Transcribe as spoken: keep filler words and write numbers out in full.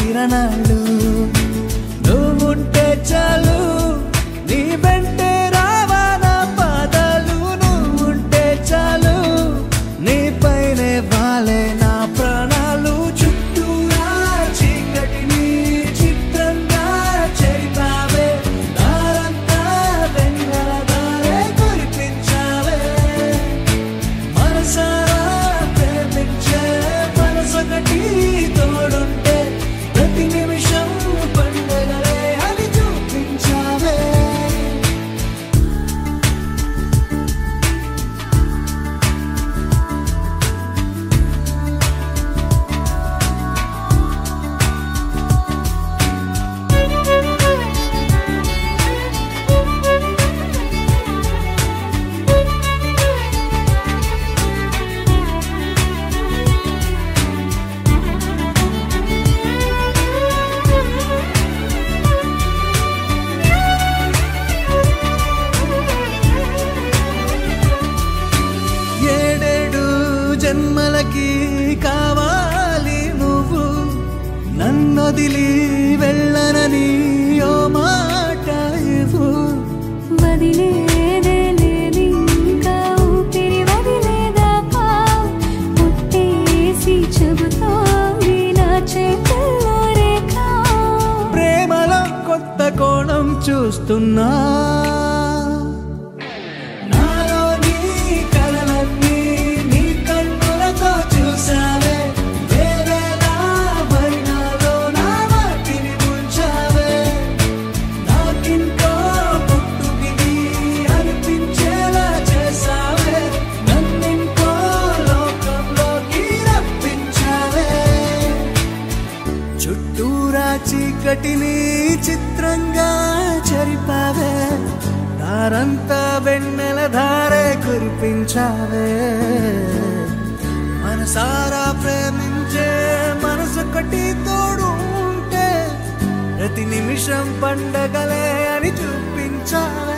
కిరణాలు నువ్వుంటే చాలు నీ వెంటే రావాల పాదాలు నువ్వుంటే చాలు నీ పైనే వాలే నా ప్రాణాలు చుట్టూరా చీకటిని చిత్రంగా చెరిపావే దారంతా వెన్నెల దారే కురిపించావే మనసారా ప్రేమించే మనసొకటి తోడుంటే ప్రతి నిమిషం పండగలే అని చూపించావే ఏడేడు జన్మలకి కావాలి నువ్వు నన్నొదిలి వెళ్ళనని ఓ మాట ఇవ్వు వదిలేదే లేదింకా ఊపిరి వదిలేదాకా పుట్టేసి చెబుతోంది నా చేతుల్లో రేఖ ప్రేమలో కొత్త కోణం చూస్తున్నా నాలో నీ కలలన్నీ నీ కన్నులతో చూసావే వేరేలా వర్ణాలో నా వాటిని ముంచావే నాకింకో పుట్టుకిది అనిపించేలా చేసావే నన్నింకో లోకంలోకి రప్పించావే చుట్టూరా చీకటిని చిత్రంగా చెరిపావే దారంతా వెన్నెల ధారే కురిపించావే మనసారా ప్రేమించే మనసొకటి తోడు ఉంటే ప్రతి నిమిషం పండగలే అని చూపించావే